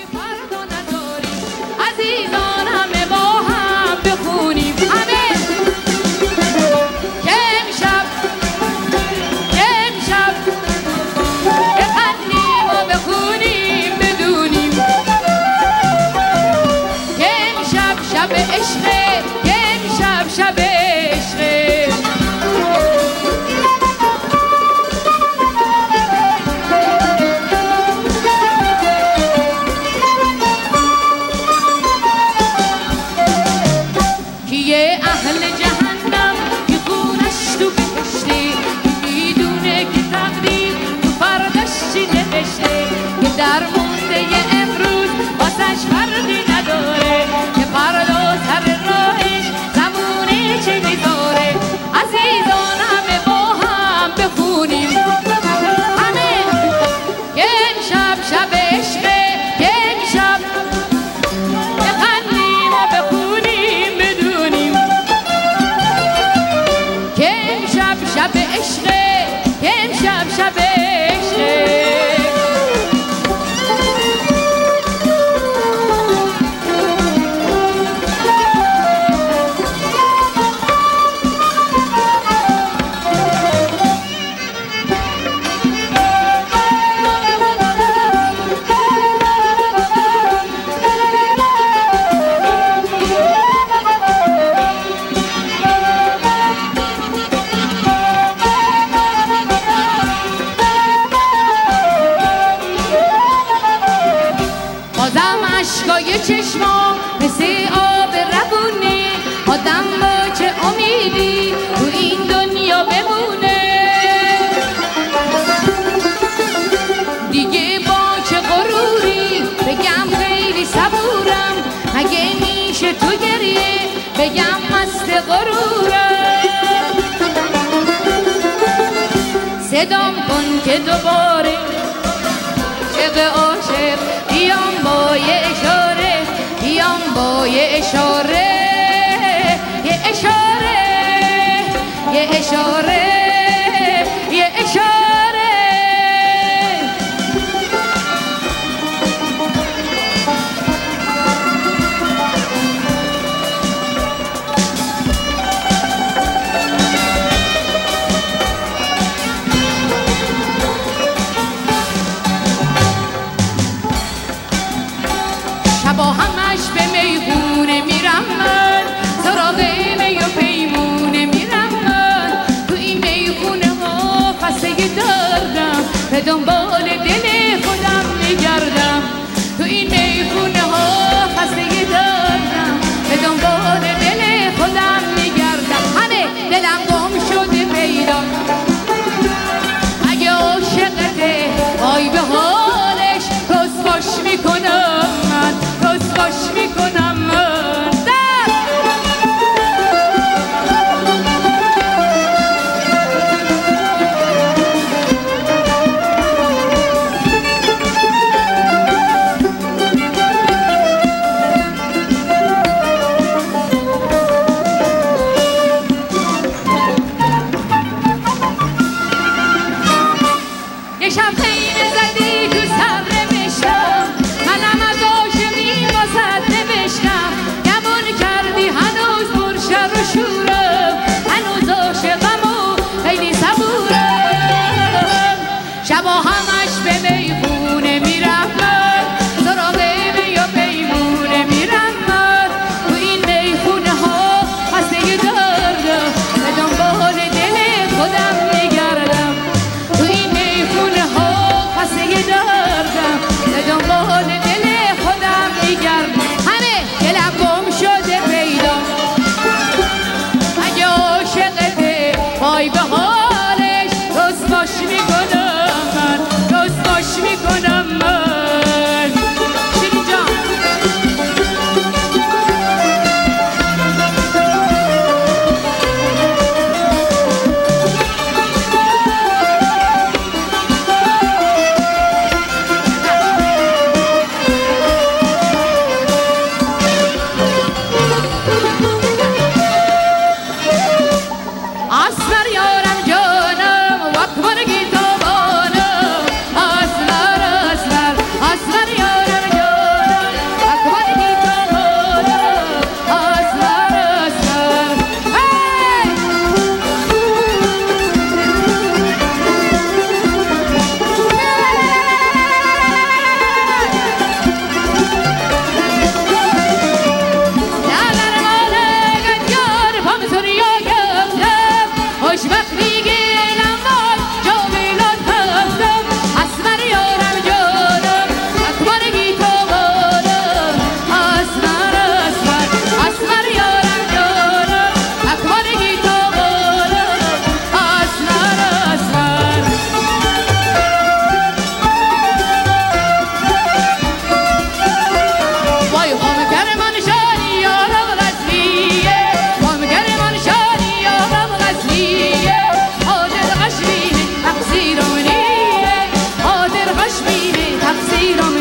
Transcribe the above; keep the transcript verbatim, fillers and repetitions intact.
فردا نداریم عزیزان همه با هم بخونیم همه که امشب که امشب بخندیم و بخونیم بدونیم که امشب شب عشقه که امشب شب عشقه کیه اهل جهنم که خونش تو بهشته میدونه که تقدیر تو فردش چی نوشته که در مونده امروز واسش فرقی نداره که فردا سر راهش زمونه چی میذاره عزیزان همه با هم بخونیم همه که امشب شب عشقه که امشب بخندیم و بخونیم بدونیم که امشب شب عشقه که امشب شب عشقه بازم عشقای چشمام مثل آب روونه آدم با چه امیدی تو این دنیا بمونه دیگه با چه غروری بگم خیلی صبورم اگه میشه تو گریه بگم مست غرورم صدام کن که دوباره عاشق عاشق بیام با یه اشاره بیام با یه اشاره یه اشاره یه اشاره یه اشاره شبا همش به میخونه میرم من سراغ می و پیمونه میرم من تو این میخونه ها خسته دردم به دنبال دل خودم میگردم تو این میخونه ها خسته دردم به دنبال دل خودم میگردم همه دلم گم شده پیدا اگه عاشقته وای به حالش کسکش میکنم من کسکش میکنم من ایران